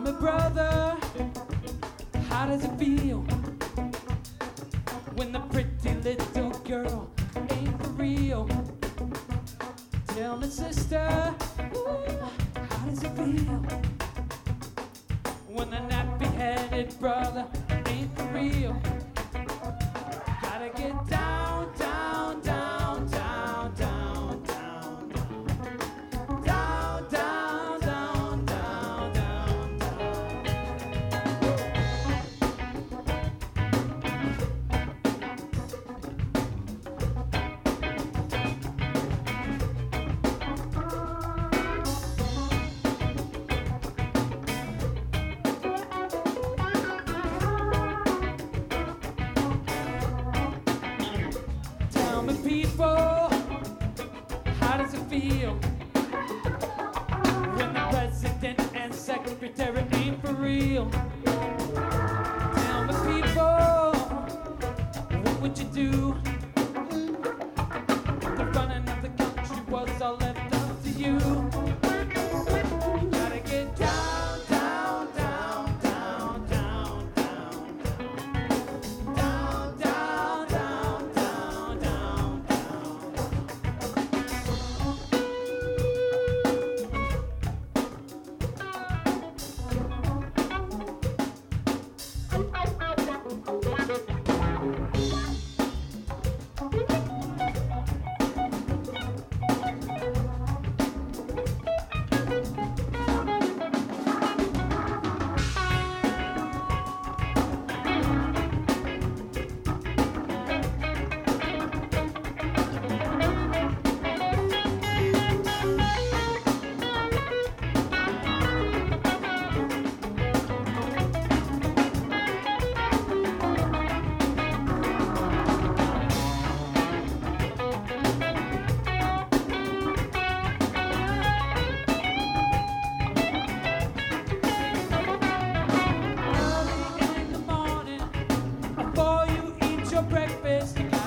me, brother, how does it feel when the pretty little girl ain't for real? Tell me, sister, ooh, how does it feel when the nappy-headed brother ain't for real? Gotta get down, down, down, down, down, down, down, down, down, down, down, Tell me, people, how does it feel when the president and secretary ain't for real? Tell me, people, what would you do if the running of the country was all left up to you? You gotta get down, down, down, down, down, down, down, down, down, down, down, down. Early in the morning, before you eat your breakfast,